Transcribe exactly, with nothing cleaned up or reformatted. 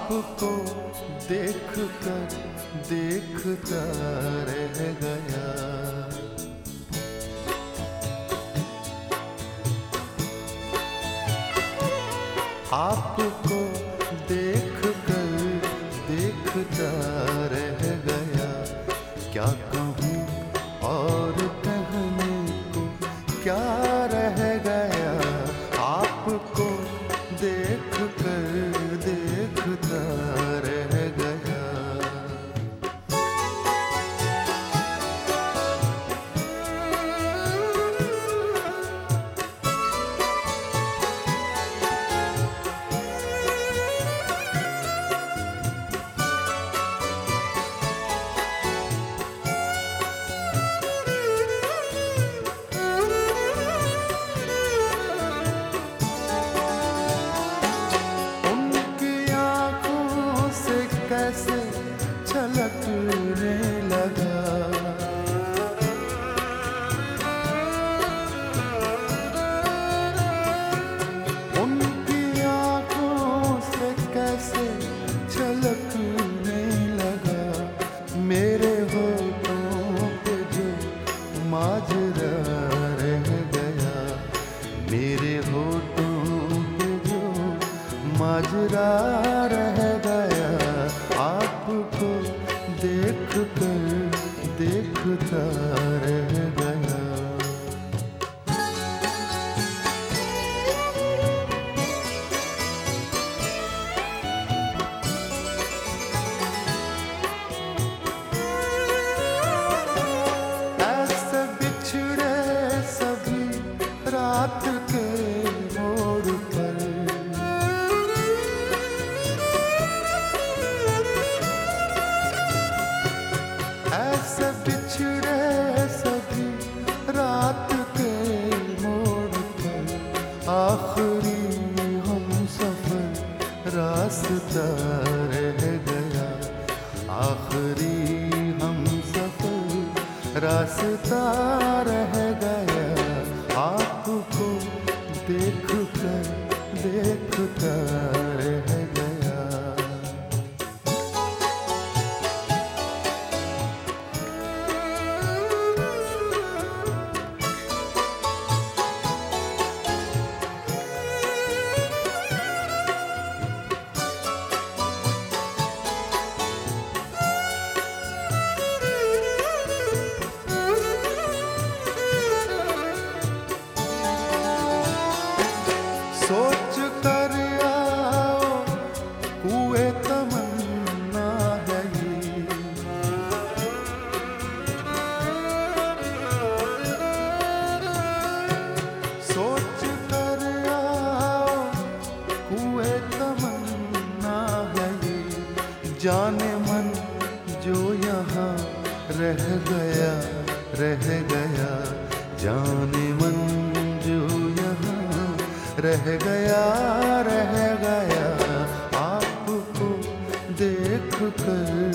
आपको देख कर देखता रह गया। आपको देख कर देखता रह गया। क्या कहूँ और कहने को क्या रह गया। आपको देख कर देखता रह गया। कैसे छलकने लगा। उनकी आँखों से कैसे छलकने लगा। मेरे होठों पे जो माजरा रह गया। मेरे होठों पे जो माजरा रह गया। आपको देख कर देखता रह गया। ऐसे बिछड़े सभी रात के मोड़ पर। ऐसे बिछड़े सभी रात के मोड़ पर। आखिरी हम सफर रास्ता रह गया। आखिरी हम सफर रास्ता रह गया। आपको देख कर देखता रह गया। सोच कर आओ कुए तमन्ना है ये। सोच कर आओ कुए तमन्ना है ये। जाने मन जो यहाँ रह गया रह गया। जाने मन जो यहाँ रह गया रह गया। आपको देख कर